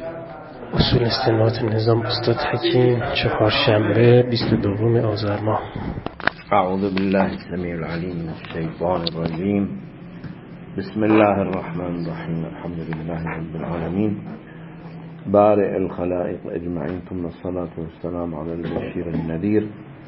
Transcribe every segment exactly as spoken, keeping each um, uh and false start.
اصول استنباط نظام استاد حکیم، چهارشنبه بیست و دوم آذر ماه. اعوذ بالله السمیع العلیم من الشیطان الرجیم. بسم الله الرحمن الرحیم. الحمد لله رب العالمین بارئ الخلائق اجمعین، ثم الصلاة والسلام على البشیر النذیر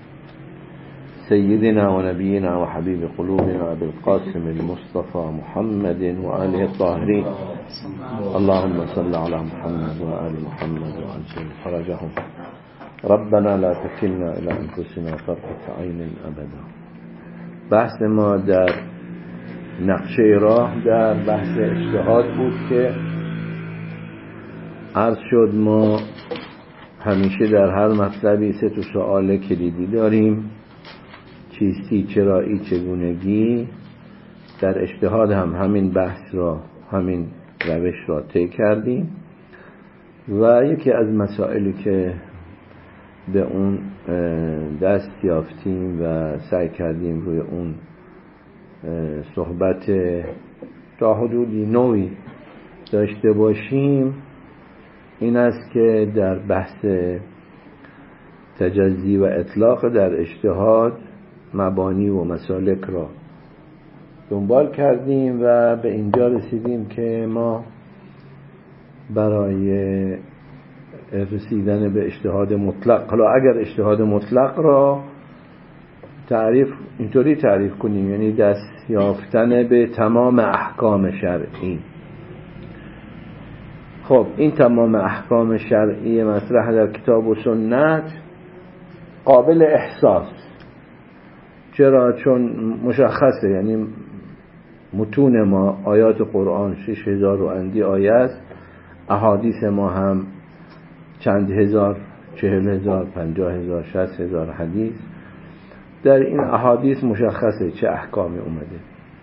سيدنا ونبينا وحبيب قلوبنا أبي القاسم المصطفى محمد وآله الطاهرين. اللهم صل على محمد وآل محمد وأنزل فرجهم. ربنا لا تكلنا إلى أنفسنا طرفة عين أبدا. بحث ما در نقشه راه در بحث اجتهاد بود که عرض شد ما همیشه در هر مطلبی سه تا سوال کلیدی داریم: چیستی، چرایی، چگونگی. در اجتهاد هم همین بحث را، همین روش را طی کردیم و یکی از مسائلی که به اون دست یافتیم و سعی کردیم روی اون صحبت تا حدودی نوعی داشته باشیم این است که در بحث تجزی و اطلاق در اجتهاد مبانی و مسالک را دنبال کردیم و به اینجا رسیدیم که ما برای رسیدن به اجتهاد مطلق، حالا اگر اجتهاد مطلق را تعریف اینطوری تعریف کنیم، یعنی دست یافتن به تمام احکام شرعی. خب این تمام احکام شرعی مطرح در کتاب و سنت قابل احساس. چرا؟ چون مشخصه، یعنی متون ما آیات قرآن شش هزار و اندی آیه است، احادیث ما هم چند هزار، چهل هزار، پنجاه هزار، شصت هزار حدیث. در این احادیث مشخصه چه احکامی اومده.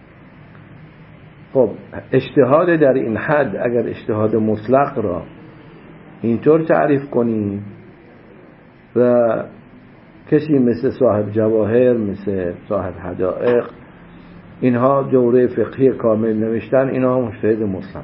خب اجتهاد در این حد اگر اجتهاد مطلق را اینطور تعریف کنیم و کسی مثل صاحب جواهر، مثل صاحب حدائق، اینها دوره فقهی کامل نوشتن، اینها مجتهد مطلق.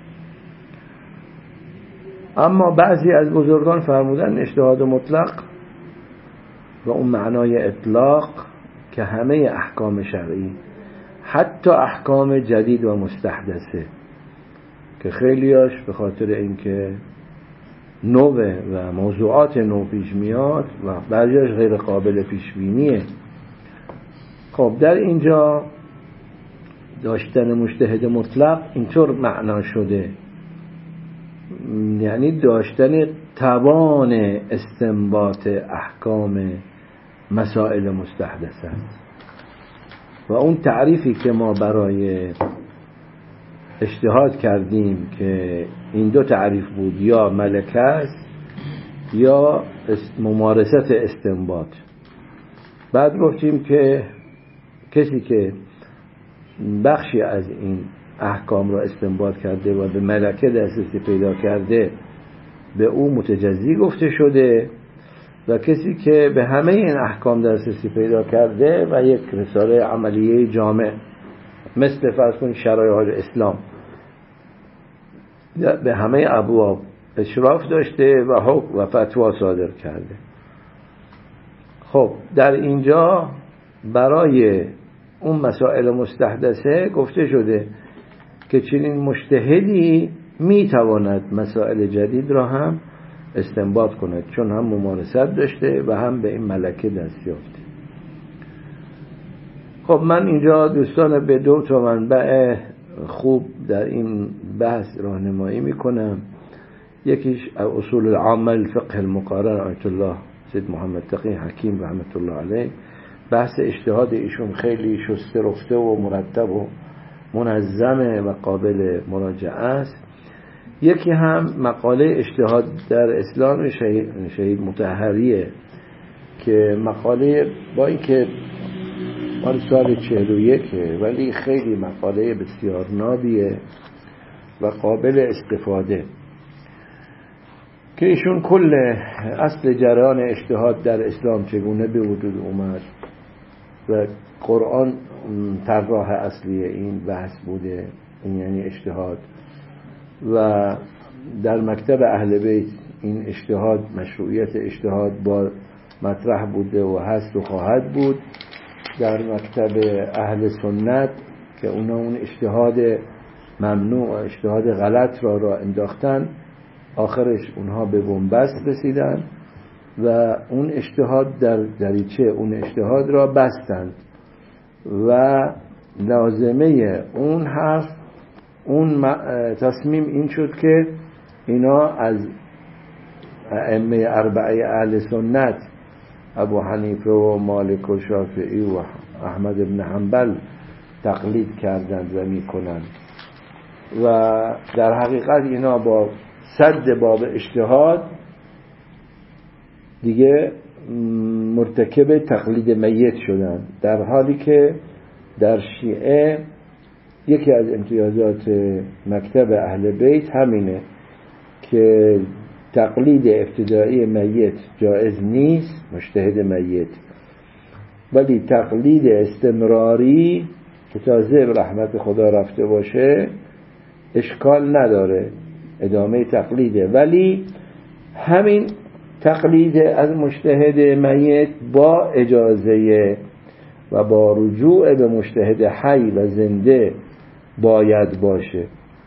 اما بعضی از بزرگان فرمودن اجتهاد مطلق و اون معنای اطلاق که همه احکام شرعی، حتی احکام جدید و مستحدثه که خیلیاش به خاطر اینکه نوه و موضوعات نو پیش میاد و بعضیش غیر قابل پیش بینیه. خب در اینجا داشتن مجتهد مطلق اینطور معنا شده، یعنی داشتن توان استنباط احکام مسائل مستحدثه است. و اون تعریفی که ما برای اجتهاد کردیم که این دو تعریف بود، یا ملکه است یا ممارست استنباط. بعد گفتیم که کسی که بخشی از این احکام را استنباط کرده و به ملکه دسترسی پیدا کرده به او متجزی گفته شده، و کسی که به همه این احکام دسترسی پیدا کرده و یک رساله عملیه جامع مثل فرض کنید شرایع اسلام به همه ابواب اشراف داشته و حکم و فتوا صادر کرده. خب در اینجا برای اون مسائل مستحدثه گفته شده که چنین مجتهدی میتواند مسائل جدید را هم استنباط کند، چون هم ممارست داشته و هم به این ملکه دست یافته. خب من اینجا دوستان به دو تا منبع خوب در این بحث راهنمایی میکنم. یکیش اصول العامه الفقه المقارن آیت الله سید محمد تقی حکیم رحمت الله علیه. بحث اجتهاد ایشون خیلی شسته رفته و مرتب و منظمه و قابل مراجعه است. یکی هم مقاله اجتهاد در اسلام شهید, شهید مطهریه که مقاله با اینکه مال سال چهل و یکه ولی خیلی مقاله بسیار نابیه و قابل استفاده، که ایشون کل اصل جریان اجتهاد در اسلام چگونه به وجود اومد و قرآن طراح اصلی این بحث بوده، این یعنی اجتهاد، و در مکتب اهل بیت این اجتهاد، مشروعیت اجتهاد با مطرح بوده و هست و خواهد بود. در مکتب اهل سنت که اونا اون اجتهاد ممنوع و اجتهاد غلط را را انداختن، آخرش اونها به بنبست رسیدن و اون اجتهاد در دریچه اون اجتهاد را بستند و لازمه اون حرف اون تصمیم این شد که اینا از ائمه اربعه اهل سنت ابو حنیفه و مالک و شافعی و احمد بن حنبل تقلید کردند و میکنند و در حقیقت اینا با سد باب اجتهاد دیگه مرتکب تقلید میت شدند، در حالی که در شیعه یکی از امتیازات مکتب اهل بیت همینه که تقلید ابتدایی میت جایز نیست، مجتهد میت، ولی تقلید استمراری که تازه به رحمت خدا رفته باشه اشکال نداره، ادامه تقلیده، ولی همین تقلید از مجتهد میت با اجازه و با رجوع به مجتهد حی و زنده باید باشه.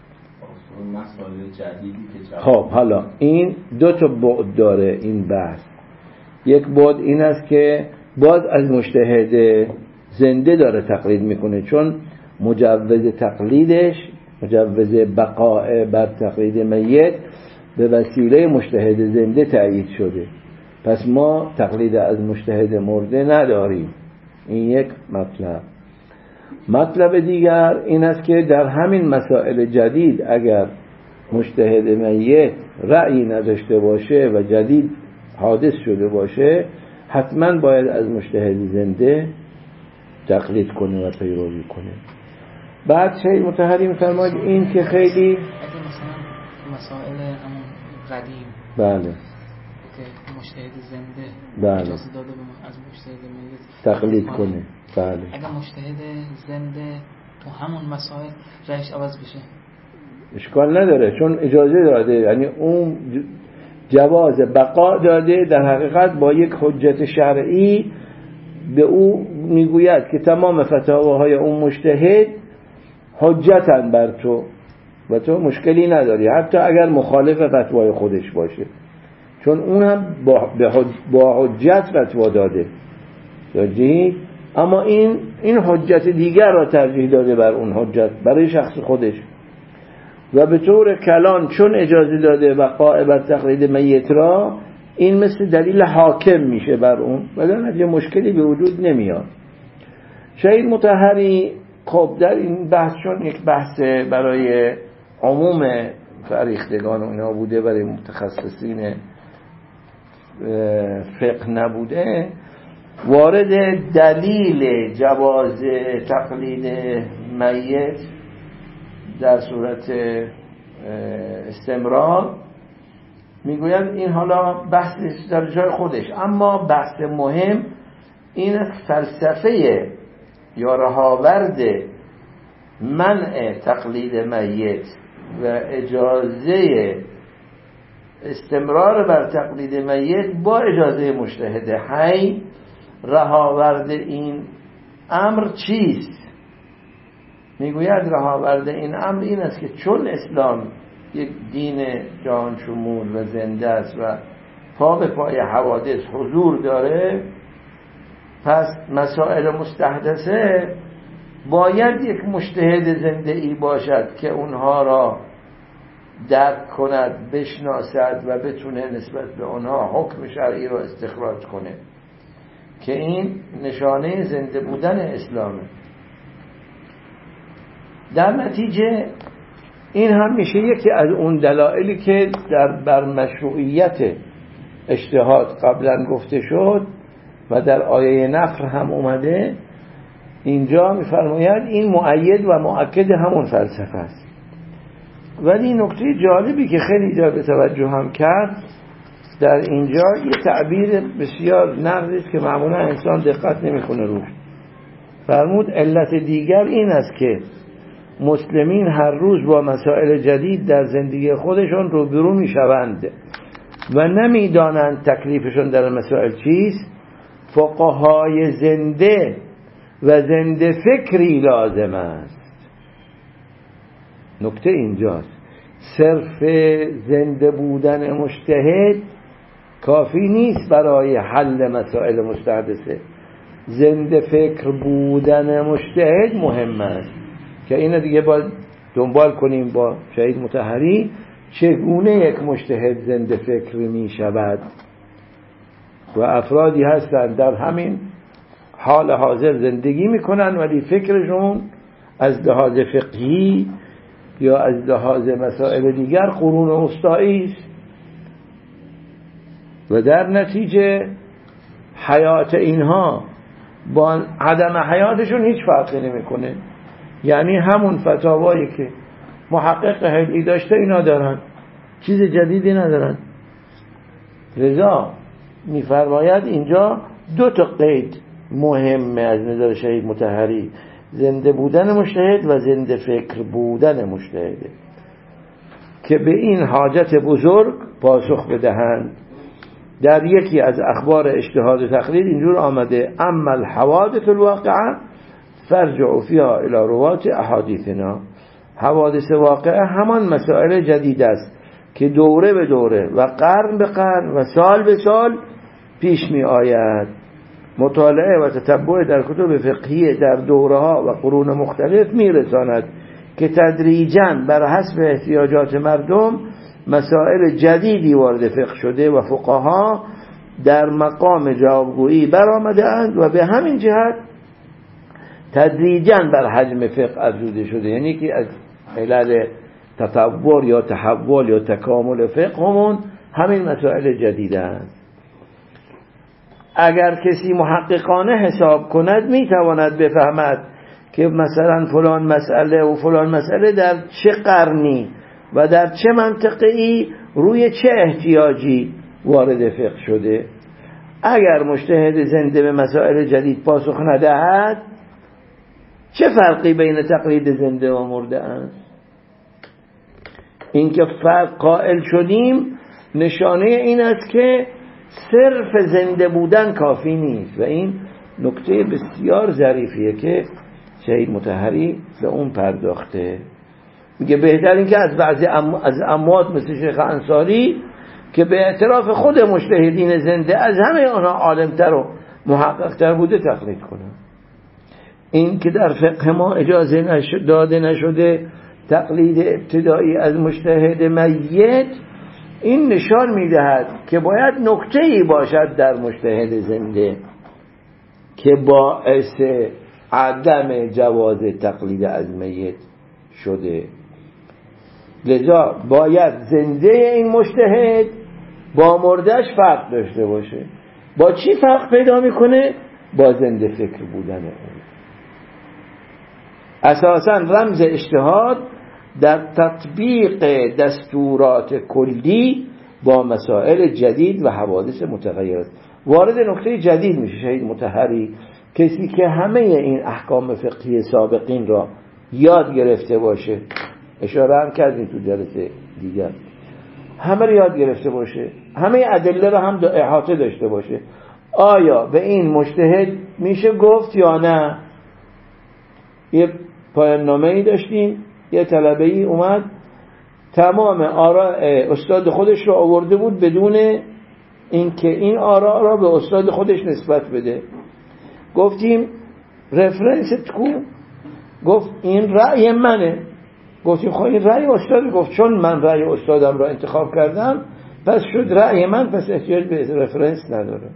خب حالا این دو تا بعد داره این بحث. یک بعد این است که باز از مجتهد زنده داره تقلید میکنه، چون مجوز تقلیدش، مجوز بقاء بر تقلید میت به وسیله مجتهد زنده تأیید شده، پس ما تقلید از مجتهد مرده نداریم. این یک مطلب. مطلب دیگر این است که در همین مسائل جدید اگر مجتهد میت رأی نداشته باشه و جدید حادث شده باشه، حتما باید از مجتهد زنده تقلید کنه و پیروی کنه. بعد شیخ مطهری می‌فرماید این که خیلی اگه مثلا مسائل همون قدیم بله که مجتهد زنده بله اجازه داده به از مجتهد میت تقلید کنه، بله اگه مجتهد زنده تو همون مسائل رأیش عوض بشه اشکال نداره، چون اجازه داده، یعنی اون جواز بقا داده، در حقیقت با یک حجت شرعی به او میگوید که تمام فتاواهای اون مجتهد حجتن بر تو و تو مشکلی نداری، حتی اگر مخالف فتوای خودش باشه، چون اون هم با حجت فتوا داده جدی، اما این این حجت دیگر را ترجیح داده بر اون حجت برای شخص خودش و به طور کلان چون اجازه داده بقاء بر تقلید میت را، این مثل دلیل حاکم میشه بر اون و در نتیجه مشکلی به وجود نمیاد. شیخ مطهری خب در این بحث چون یک بحث برای عموم فریختگان و اینا بوده، برای متخصصین فقه نبوده، وارد دلیل جواز تقلید میت در صورت استمرار میگوید این حالا بحث در جای خودش، اما بحث مهم این فلسفه یا رهاورد منع تقلید میت و اجازه استمرار بر تقلید میت با اجازه مجتهد حی، رهاورد این امر چیست؟ میگوید رهاورد این امر این است که چون اسلام یک دین جهان شمول و زنده است و پا به پای حوادث حضور داره، پس مسائل مستحدثه باید یک مجتهد زنده ای باشد که اونها را درک کند، بشناسد و بتونه نسبت به اونها حکم شرعی را استخراج کنه، که این نشانه زنده بودن اسلامه. در نتیجه این هم میشه یکی از اون دلایلی که در بر مشروعیت اجتهاد قبلا گفته شد و در آیه نفر هم اومده. اینجا میفرماید این مؤید و مؤکد همون فلسفه است. ولی نکته جالبی که خیلی جالب توجه هم کرد در اینجا یه تعبیر بسیار نقدی است که معمولا انسان دقت نمیکنه روش. فرمود علت دیگر این است که مسلمین هر روز با مسائل جدید در زندگی خودشون روبرو میشوند و نمیدانند تکلیفشون در مسائل چیست، فقهای زنده و زنده فکری لازم است. نکته اینجاست، صرف زنده بودن مجتهد کافی نیست برای حل مسائل مستحدثه. زنده فکر بودن مجتهد مهم است که اینو دیگه باید دنبال کنیم با شهید مطهری چگونه یک مجتهد زنده فکر می شود. و افرادی هستند در همین حال حاضر زندگی میکنن ولی فکرشون از لحاظ فقهی یا از لحاظ مسائل دیگر قرون وسطایی است و در نتیجه حیات اینها با عدم حیاتشون هیچ فرقی نمیکنه. یعنی همون فتاوایی که محقق حلی داشته اینا دارن، چیز جدیدی ندارن. لذا میفرماید اینجا دو تا قید مهمه از نظر شهید مطهری، زنده بودن مجتهد و زنده فکر بودن مجتهد، که به این حاجت بزرگ پاسخ بدهند. در یکی از اخبار اجتهاد و تقلید اینجور آمده: اما الحوادث الواقعه فرجعوا فيها الى روات احادیثنا. حوادث واقعه همان مسائل جدید است که دوره به دوره و قرن به قرن و سال به سال پیش می آید. مطالعه و تتبع در کتب فقهی در دوره ها و قرون مختلف می رساند که تدریجاً بر حسب احتیاجات مردم مسائل جدیدی وارد فقه شده و فقها در مقام جوابگویی برآمده اند و به همین جهت تدریجاً بر حجم فقه افزوده شده. یعنی که از علل تطور یا تحول یا تکامل فقه همون همین مسائل جدید است. اگر کسی محققانه حساب کند میتواند بفهمد که مثلا فلان مسئله و فلان مسئله در چه قرنی و در چه منطقه‌ای روی چه احتیاجی وارد فقه شده. اگر مجتهد زنده به مسائل جدید پاسخ ندهد، چه فرقی بین تقلید زنده و مرده است؟ این که فرق قائل شدیم نشانه این است که صرف زنده بودن کافی نیست و این نکته بسیار ظریفیه که شهید مطهری به اون پرداخته. میگه بهتر این که از بعضی ام... از اموات مثل شیخ انصاری که به اعتراف خود مجتهدین زنده از همه آنها عالمتر و محققتر بوده تقلید کنه. این که در فقه ما اجازه نش... داده نشده تقلید ابتدایی از مجتهد میت، این نشان میدهد که باید نکته‌ای باشد در مجتهد زنده که باعث عدم جواز تقلید از میت شده. لذا باید زنده این مجتهد با مردهش فرق داشته باشه. با چی فرق پیدا میکنه؟ با زنده فکر بودن اون. اساساً رمز اجتهاد در تطبیق دستورات کلی با مسائل جدید و حوادث متغیر است. وارد نکته جدید میشه شهید مطهری، کسی که همه این احکام فقهی سابقین را یاد گرفته باشه، اشاره هم کردیم تو جلسه دیگر، همه را یاد گرفته باشه، همه ادله را هم احاطه داشته باشه، آیا به این مجتهد میشه گفت یا نه؟ یه پایان نامه‌ای داشتیم، یه طلبه‌ای اومد تمام آراء استاد خودش رو آورده بود بدون اینکه این آراء را به استاد خودش نسبت بده. گفتیم رفرنست کو؟ گفت این رأی منه. گفتیم خب این رأی استاد. گفت چون من رأی استادم را انتخاب کردم پس شد رأی من، پس احتیاج به رفرنس نداره.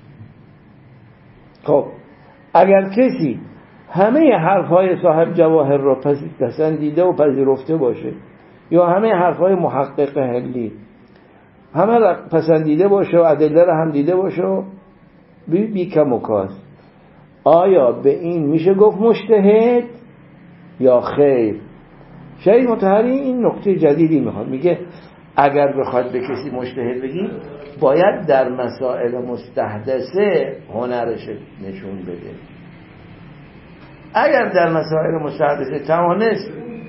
خب اگر کسی همه حرفهای صاحب جواهر را پسندیده و پذیرفته باشه یا همه حرفهای محقق حلی همه را پسندیده باشه و ادله را هم دیده باشه و بی, بی کم و کاس، آیا به این میشه گفت مجتهد یا خیر؟ شهید مطهری این نکته جدیدی میخواد، میگه اگر بخواد به کسی مجتهد بگی باید در مسائل مستحدثه هنرش نشون بده. اگر در مسائل مستحدثه توانست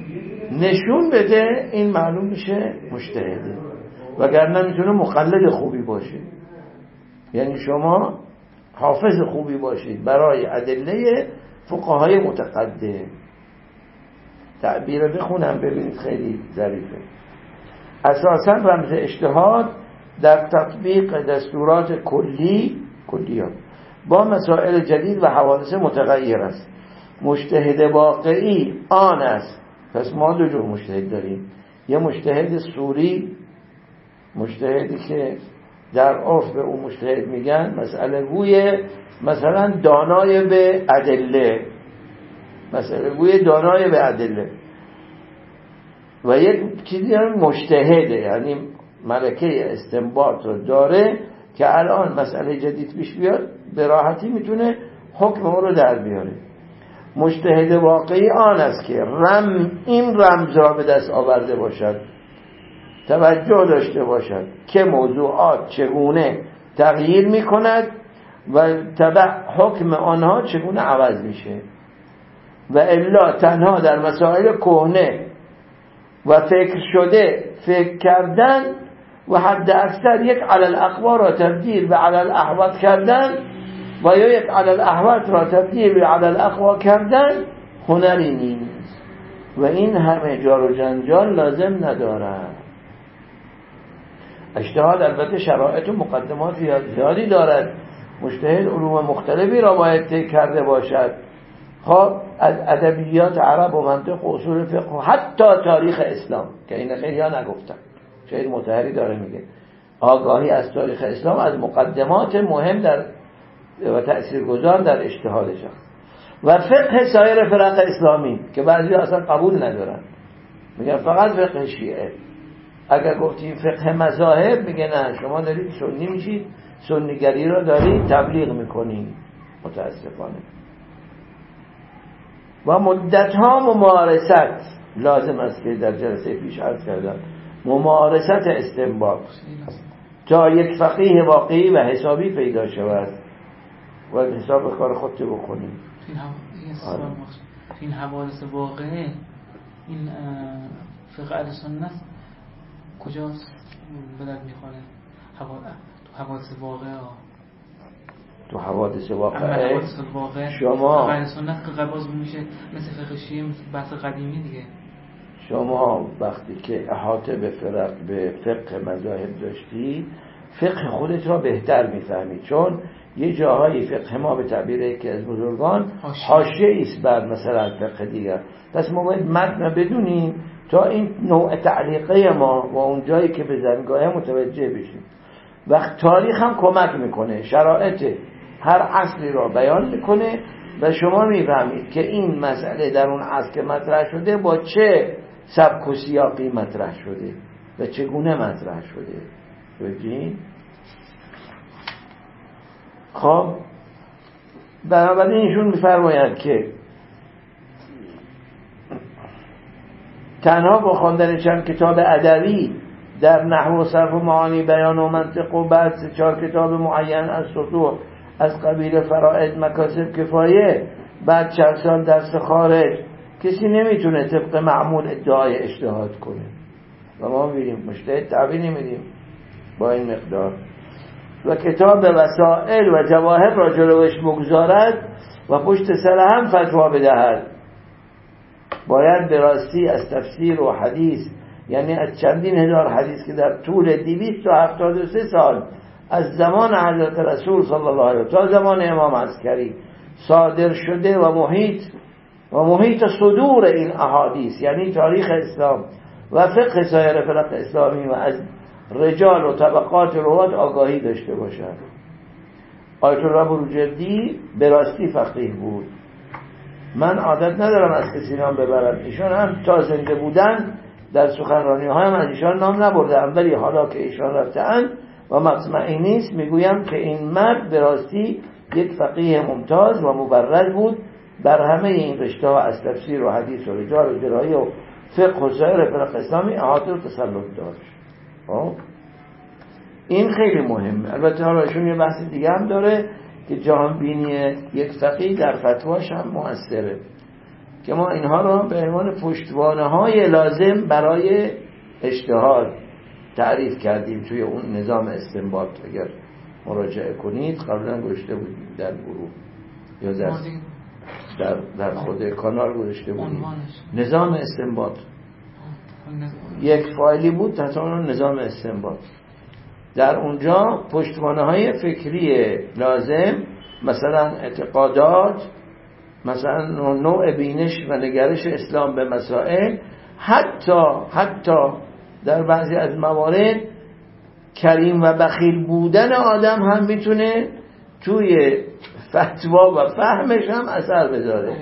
نشون بده این معلوم میشه مجتهده، وگرنه میتونه مقلد خوبی باشه. یعنی شما حافظ خوبی باشید برای ادله فقهای متقدم. تعبیر بخونم ببینید خیلی ظریفه. اساساً رمز اجتهاد در تطبیق دستورات کلی کلیات با مسائل جدید و حوادث متغیر است. مجتهد واقعی آن است. پس ما دو جور مجتهد داریم، یه مجتهد صوری، مجتهدی که در عرف به اون مجتهد میگن مسئله گوی، مثلا دانای به ادله، مسئله گوی دانای به ادله. و یک چیزی هم مجتهده، یعنی ملکه استنباط رو داره که الان مسئله جدید پیش بیاد به راحتی میتونه حکم اون رو در بیاره. مجتهد واقعی آن است که رم این رمز را به دست آورده باشد، توجه داشته باشد که موضوعات چگونه تغییر میکند و تبع حکم آنها چگونه عوض میشه، و الا تنها در مسائل کهنه و فکر شده فکر کردن و حد اکثر یک علی الاقوا را تبدیل به علی الاحوط کردن و یا یک علی الاحوط را تبدیل به علی الاقوا کردن هنری نیست و این همه جار و جنجال لازم ندارد. اجتهاد البته شرایط و مقدمات زیادی دارد. مجتهد علوم مختلفی را باید طی کرده باشد، خب از ادبیات عرب و منطق و اصول فقه و حتی تاریخ اسلام که این خیلی ها نگفتن. شاید مطهری داره میگه آگاهی از تاریخ اسلام از مقدمات مهم در و تأثیرگذار در اجتهادش است. و فقه سایر فرق اسلامی که بعضی اصلا قبول ندارن، میگن فقط فقه شیعه. اگر گفتیم فقه مذاهب میگه نه، شما دارید سنی میشید، سنیگری رو دارید تبلیغ میکنید. متاسفانه و مدتها ممارست لازم است که در جلسه پیش عرض کردم، ممارست استنباط تا یک فقیه واقعی و حسابی پیدا شود و حساب کار خودت بکنیم. این حوادث واقعه، این فقه اهل سنت کجاست به درد میخوره؟ تو حوادث واقعه ها تو حوادث واقعه حوادث واقعه شما فقه اهل سنت که قباز میشه مثل فقه شیعه، مثل بحث قدیمی دیگه. شما وقتی که احاطه به فرق به فقه مذاهب داشتی، فقه خودت را بهتر میفهمی، چون یه جاهای فقه ما به تعبیر که از بزرگان حاشیه ایست بر مثلا فقه دیگر. پس ما باید متن بدونیم تا این نوع تعلیقه ما و اون جایی که به زنگاه متوجه بشیم. وقت تاریخ هم کمک میکنه، شرایط هر عصری را بیان میکنه و شما میفهمید که این مسئله در اون عصر که مطرح شده با چه سبک و سیاقی مطرح شده و چگونه مطرح شده. ببین خب بنابراین ایشون میفرماید که تنها با خواندن چند کتاب ادبی در نحو و صرف و معانی، بیان و منطق و بعد چهار کتاب معین از سطوح از قبیل فرائض مکاسب کفایه، بعد چند سال درس خارج، کسی نمیتونه طبق معمول ادعای اجتهاد کنه و ما میریم مجتهد تعبیر نمیدیم با این مقدار. و کتاب وسائل و جواهر را جلوش بگذارد و پشت سر هم فتوا بدهد. باید به راستی از تفسیر و حدیث، یعنی از چندین هزار حدیث که در طول دویست و هفتاد و سه سال از زمان حضرت رسول صلی الله علیه و تا زمان امام عسکری صادر شده و محیط و محیط صدور این احادیث، یعنی تاریخ اسلام و فقه سایر فرق اسلامی و از رجال و طبقات روات آگاهی داشته باشد. آیت الله بروجردی به راستی فقیه بود. من عادت ندارم از کسی نام ببرم، ایشان هم تا زنده بودن در سخنرانی های هم از ایشان نام نبردم، ولی حالا که ایشان رفتن و مطمئن نیست میگویم که این مرد به راستی یک فقیه ممتاز و مبرز بود، بر همه این رشته ها از تفسیر و حدیث و رجال و جراحی و فقه و سایر فرق اسلامی احاطه و تسلط داشت. این خیلی مهمه. البته حالا ایشون یه بحث دیگه هم داره که جهان بینی یک فقیه در فتواش هم مؤثره. که ما اینها را به عنوان پشتوانه های لازم برای اجتهاد تعریف کردیم توی اون نظام استنباط. اگر مراجعه کنید قبلا گذاشته بودیم در گروه یا در در, در خود کانال گذاشته بودیم نظام استنباط. یک فایلی بود تحت عنوان نظام استنباط. در اونجا پشتوانه های فکری لازم، مثلا اعتقادات، مثلا نوع بینش و نگرش اسلام به مسائل، حتی حتی در بعضی از موارد کریم و بخیل بودن آدم هم میتونه توی فتوا و فهمش هم اثر بذاره.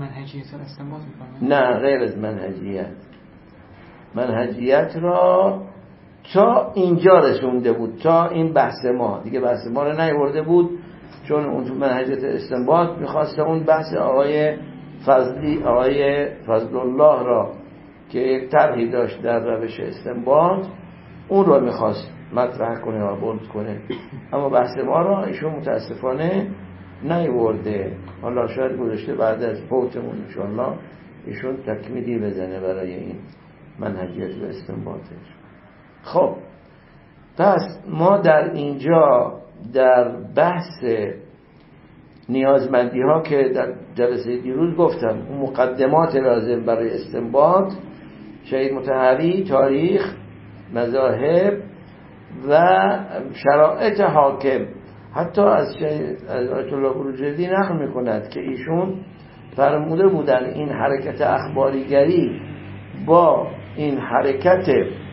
نه غیر از منهجیت. منهجیت را تا اینجا رسونده بود، تا این بحث ما دیگه بحث ما رو نیورده بود، چون اون تو منهجیت استنباط میخواسته اون بحث آقای فضلی آقای فضل الله را که یک طرحی داشت در روش استنباط اون رو میخواست مطرح کنه و بند کنه، اما بحث ما را ایشون متاسفانه نیورده. حالا شاید گذاشته بعد از فوتمون انشاءالله ایشون تکمیلی بزنه برای این منهجیت و استنباطش. خب پس ما در اینجا در بحث نیازمندی ها که در جلسه دیروز گفتم، اون مقدمات لازم برای استنباط، شهید مطهری، تاریخ، مذاهب و شرایط حاکم. حتی از آیت الله بروجردی نقل میکند که ایشون فرموده بودن این حرکت اخباریگری با این حرکت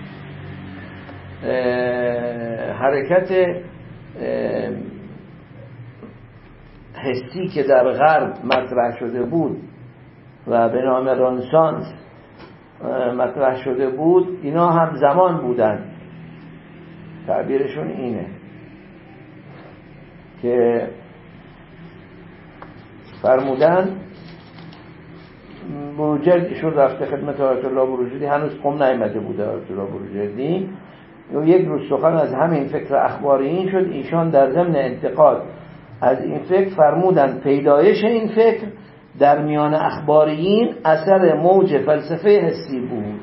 حرکت حسی که در غرب مطرح شده بود و به نام رنسانس مطرح شده بود، اینا هم زمان بودن. تعبیرشون اینه که فرمودن بروجردیشون رفته خدمت آیت الله بروجردی، هنوز قم نیامده بوده آیت الله بروجردی، یک روز سخن از همین فکر اخباریین شد. ایشان در ضمن انتقاد از این فکر فرمودن پیدایش این فکر در میان اخباریین اثر موج فلسفه حسی بود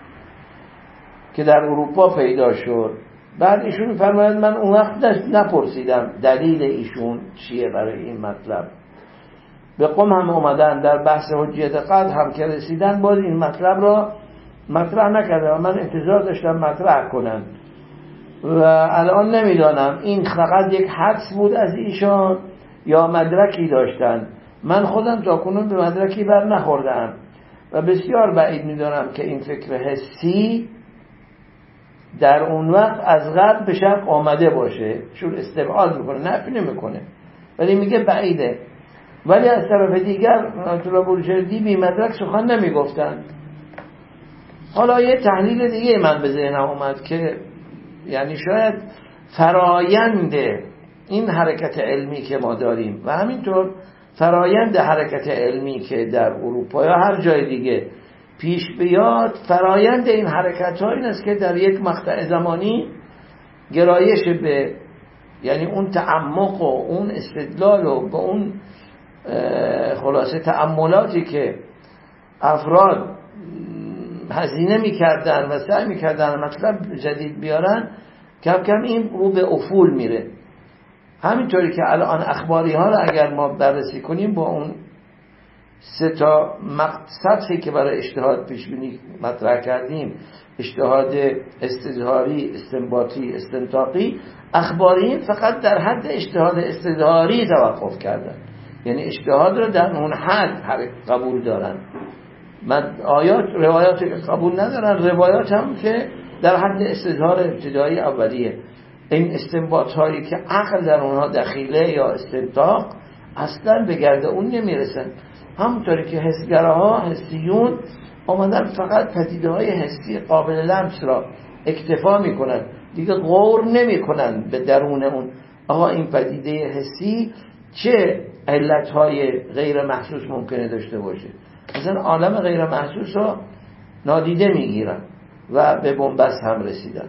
که در اروپا پیدا شد. بعد ایشون فرمودن من اون وقت نپرسیدم دلیل ایشون چیه برای این مطلب. به قم هم اومدن در بحث حجیت قطع هم که رسیدن باز این مطلب را مطرح نکردم و من انتظار داشتم مطرح کنن و الان نمیدانم این فقط یک حدس بود از ایشان یا مدرکی داشتن. من خودم تا کنون به مدرکی بر نخوردم و بسیار بعید میدانم که این فکر حسی در اون وقت از غرب به شرق آمده باشه. چون استبعاد میکنه، نفی نمیکنه، ولی میگه بعیده. ولی از طرف دیگر آیت الله بروجردی بی مدرک سخن نمیگفتن. حالا یه تحلیل دیگه من به ذهنم اومد که یعنی شاید فرایند این حرکت علمی که ما داریم و همینطور فرایند حرکت علمی که در اروپا یا هر جای دیگه پیش بیاد، فرایند این حرکت ها این است که در یک مقطع زمانی گرایش به یعنی اون تعمق و اون استدلال و به اون خلاصه تأملاتی که افراد هزینه میکردن و سعی میکردن مطلب جدید بیارن، کم کم این رو به افول میره. همینطوری که الان اخباری ها رو اگر ما بررسی کنیم با اون سه تا مقصدی که برای اجتهاد پیش بینی مطرح کردیم، اجتهاد استظهاری، استنباطی، استنطاقی، اخباریین فقط در حد اجتهاد استظهاری توقف کردن، یعنی اجتهاد رو در اون حد قبول دارن. من آیات روایات قبول ندارن، روایات هم که در حد استظهار ابتدایی اولیه. این استنباط هایی که عقل در اونها دخیله یا استنطاق اصلا به گرد اون نمیرسن. همونطوری که حسگراها حسیون آمدن فقط پدیده های حسی قابل لمس را اکتفا میکنن، دیگه غور نمیکنن به درون اون. آقا این پدیده حسی چه علتهای غیر محسوس ممکنه داشته باشه؟ مثلا عالم غیر محسوس را نادیده میگیرن و به بنبست هم رسیدن.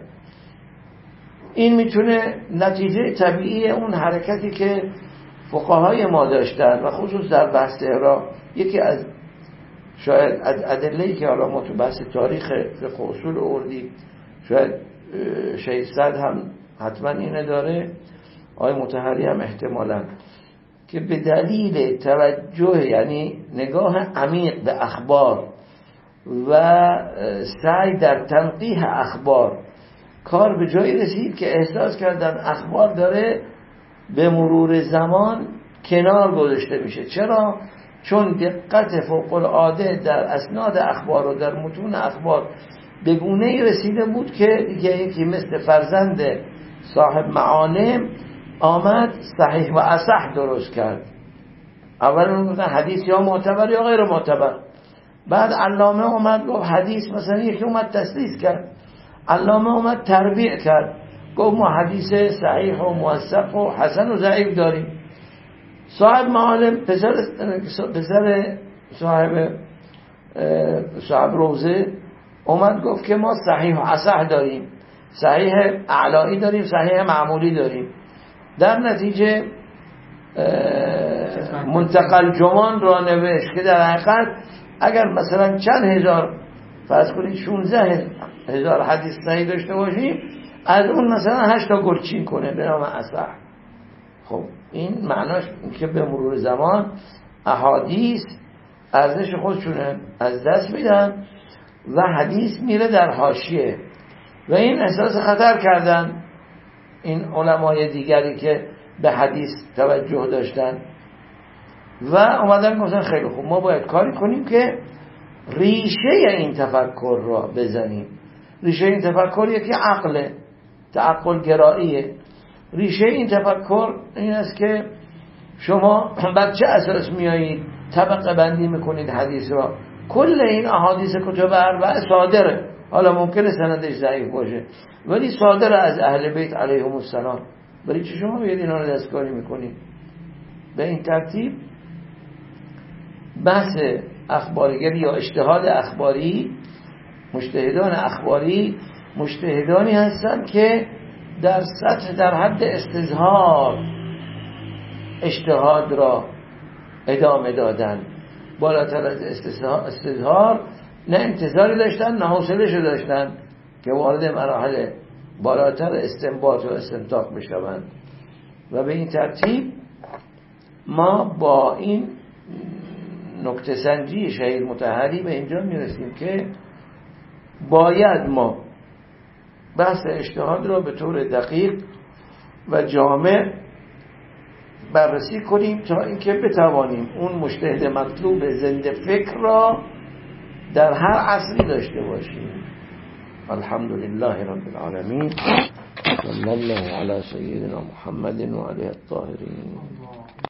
این میتونه نتیجه طبیعی اون حرکتی که فقهای ما داشتن و خصوص در بحث را یکی از شاید ادله‌ای که حالا ما تو بحث تاریخ فقه اصول آوردیم، شاید شیخ سعد هم حتما اینه داره، آقای مطهری هم احتمالاً، که به دلیل توجه یعنی نگاه عمیق به اخبار و سعی در تنقیح اخبار کار به جایی رسید که احساس کردن اخبار داره به مرور زمان کنار گذاشته میشه. چرا؟ چون دقت فوق العاده در اسناد اخبار و در متون اخبار به گونه‌ای رسیده بود که دیگه یکی مثل فرزند صاحب معالم آمد صحیح و اصح درست کرد. اولا گفتن حدیث یا معتبر یا غیر معتبر، بعد علامه اومد گفت حدیث مثلا یکی اومد تسلیث کرد، علامه اومد تربیع کرد گفت ما حدیث صحیح و موثق و حسن و ضعیف داریم. صاحب معالم پسر پسر صاحب صاحب روزه اومد گفت که ما صحیح و اصح داریم، صحیح اعلایی داریم، صحیح معمولی داریم. در نتیجه منتقل جمان را نوشت که در حقیقت اگر مثلا چند هزار فرض کنید شانزده هزار حدیث صحیح داشته باشیم، از اون مثلا هشت تا گلچین کنه به نام اصح. خب این معناش که به مرور زمان احادیث ارزش خودشون از دست میدن و حدیث میره در حاشیه و این احساس خطر کردن این علمای دیگری که به حدیث توجه داشتن و اومدن گفتن خیلی خوب ما باید کاری کنیم که ریشه این تفکر را بزنیم. ریشه این تفکر یکی عقل تعقل گراییه. ریشه این تفکر این است که شما بر چه اساس میایید طبقه بندی میکنید حدیث را؟ کل این احادیث کتب اربعه صادره، حالا ممکنه سندش ضعیف باشه ولی صادره از اهل بیت علیهم السلام، ولی چه شما بیاید اینا رو دستکاری میکنید؟ به این ترتیب بحث اخبارگری یا اجتهاد اخباری، مجتهدان اخباری مجتهدانی هستند که در سطح در حد استظهار اجتهاد را ادامه دادن، بالاتر از استظهار نه انتظاری داشتن نه حوصله شو داشتن که وارد مراحل بالاتر استنباط و استنتاق بشوند. و به این ترتیب ما با این نکته سنجی شهید مطهری به اینجا میرسیم که باید ما بحث اجتهاد را به طور دقیق و جامع بررسی کنیم تا اینکه بتوانیم اون مجتهد مطلوب زنده فکر را در هر عصری داشته باشیم. الحمدلله رب العالمین، صلی الله علی سیدنا محمد و علیه الطاهرین.